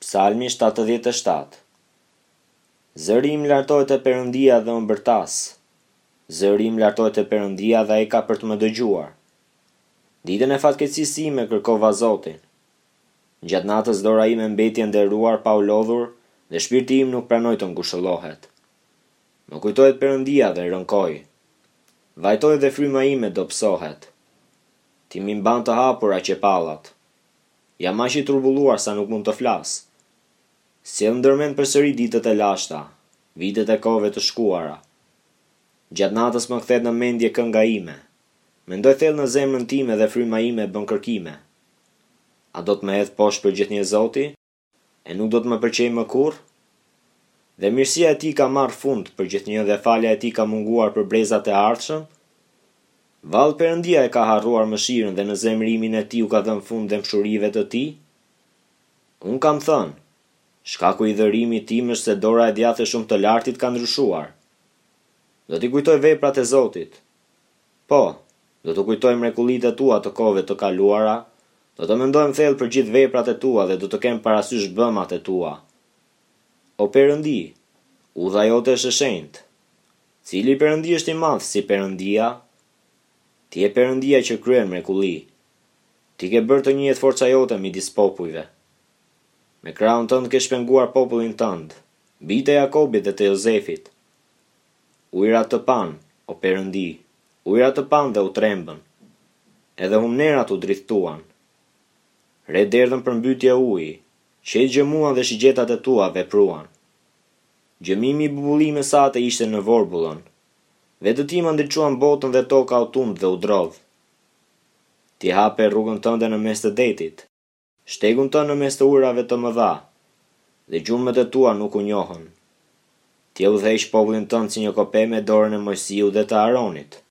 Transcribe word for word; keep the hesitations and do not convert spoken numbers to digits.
Psalmi shtatëdhjetë e shtatë. Zëri im lartohet te Perëndia dhe më bërtas. Zëri im lartohet te Perëndia dhe ai ka për të më dëgjuar. Ditën e fatkeqësisë ime kërkova Zotin. Gjatë natës dora ime mbeti e nderuar pa u lodhur dhe shpirti im nuk pranoi të ngushëllohet. Më kujtohet Perëndia dhe rënkoj. Vajtoj dhe fryma ime dobësohet. Ti më mban të hapura qepallat. Jam aq i turbulluar sa nuk mund të flas. Sjell ndërmend përsëri ditët e lashta, vitet e kohëve të shkuara. Gjatë natës më kthehet në mendje kënga ime. Mendoj thellë në zemrën time dhe fryma ime bën kërkime. A do të më hedh poshtë për gjithnjë Zoti? E nuk do të më pëlqejë më kurrë? Dhe mirësia e tij ka marrë fund për gjithnjë dhe falja e tij ka munguar për brezat e ardhshëm? Vallë Perëndia e ka harruar mëshirën dhe në zemrimin e tij u ka dhënë fund dëmshurive të tij? Un kam thënë, shkaku i dhërimit tim është se dora e djathtë shumë të lartit ka ndryshuar. Do t'i kujtoj veprat e Zotit. Po, do të kujtoj mrekullitë e tua të kohëve të kaluara, do të mendojmë thellë për gjithë veprat e tua dhe do të kem parasysh bëmat e tua. O Perëndi, udha jote është e shenjtë. Cili Perëndi është i madh si Perëndia? Ti je Perëndia që kryen mrekulli. Ti ke bërë të njihet forca jote midis popujve. Me krahun tënd ke shpenguar popullin tënd, bijtë e Jakobit dhe të Jozefit. Ujërat të pan, o Perëndi, ujërat të pan dhe u trembën. Edhe humnerat u drithtuan. Re derdhën për mbytje uji, qetë gjëmuan dhe shigjetat e tua vepruan. Gjëmimi i bubullimeve sate ishte në vorbullën. Vetë ti më ndriçuan botën dhe toka u tund dhe u drodh. Ti hape rrugën tënde në mes të detit. Shtegun tënë në mes të ujërave të mëdha, dhe gjumët e tua nuk u njohën. Ti e udhëheq popullin tënd si një kopë me dorën e Mojsiu dhe të Aronit.